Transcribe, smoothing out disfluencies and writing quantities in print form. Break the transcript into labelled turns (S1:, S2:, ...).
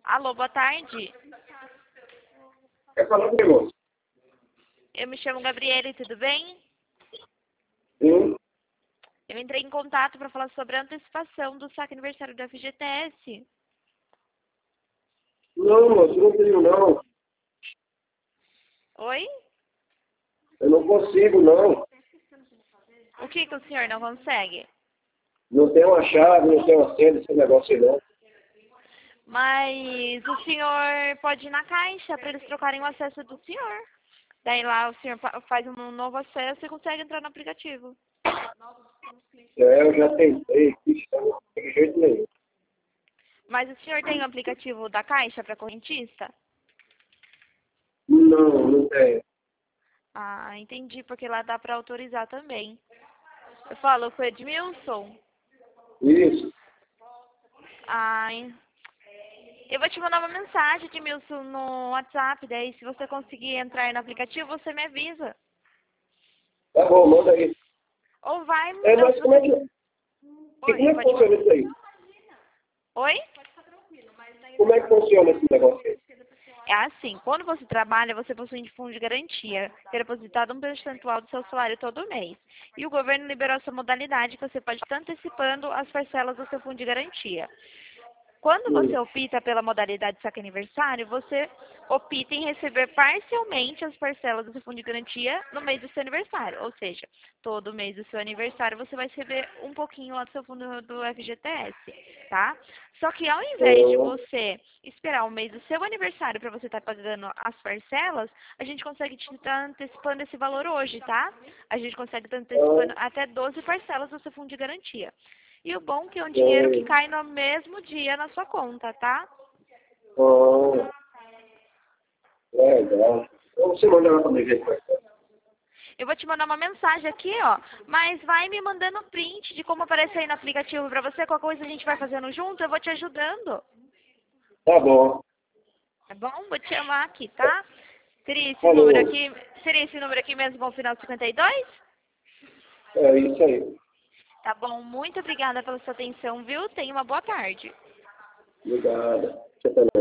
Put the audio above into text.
S1: Alô, boa tarde.
S2: Quer falar comigo?
S1: Eu me chamo Gabriele, tudo bem?
S2: Sim.
S1: Eu entrei em contato para falar sobre a antecipação do saque aniversário do FGTS.
S2: Não, moço, não tenho não.
S1: Oi?
S2: Eu não consigo, não.
S1: O que o senhor não consegue?
S2: Não tenho uma chave, não tenho uma senha desse negócio aí, não.
S1: Mas o senhor pode ir na caixa para eles trocarem o acesso do senhor. Daí lá o senhor faz um novo acesso e consegue entrar no aplicativo.
S2: Eu já tentei, não tem jeito nenhum.
S1: Mas o senhor tem o aplicativo da caixa para correntista?
S2: Não, não tenho.
S1: Ah, entendi, porque lá dá para autorizar também. Eu falo com o Edmilson.
S2: Isso.
S1: Ai, eu vou te mandar uma mensagem, Edmilson, no WhatsApp. Daí, se você conseguir entrar aí no aplicativo, você me avisa.
S2: Tá bom, manda aí.
S1: Ou vai, então,
S2: Mas
S1: se
S2: como é
S1: você...
S2: que... Como é que
S1: pode
S2: funciona
S1: falar.
S2: isso aí?
S1: Oi?
S2: Como é que funciona esse negócio aí?
S1: É assim, quando você trabalha, você possui de fundo de garantia, que é depositado um percentual do seu salário todo mês. E o governo liberou essa modalidade que você pode estar antecipando as parcelas do seu fundo de garantia. Quando você opta pela modalidade saque aniversário, você opta em receber parcialmente as parcelas do seu fundo de garantia no mês do seu aniversário. Ou seja, todo mês do seu aniversário você vai receber um pouquinho lá do seu fundo do FGTS, tá? Só que ao invés de você esperar o mês do seu aniversário para você estar pagando as parcelas, a gente consegue te estar antecipando esse valor hoje, tá? A gente consegue estar antecipando até 12 parcelas do seu fundo de garantia. E o bom é que é um dinheiro que cai no mesmo dia na sua conta, tá?
S2: Legal. Então você manda lá pra mim ver.
S1: Eu vou te mandar uma mensagem aqui, ó. Mas vai me mandando print de como aparece aí no aplicativo pra você. Qualquer coisa a gente vai fazendo junto, eu vou te ajudando.
S2: Tá bom.
S1: Tá bom? Vou te chamar aqui, tá? Seria esse
S2: Falou.
S1: número aqui, seria esse número aqui mesmo com o final de 52?
S2: É isso aí.
S1: Tá bom, muito obrigada pela sua atenção, viu? Tenha uma boa tarde.
S2: Obrigado. Você também.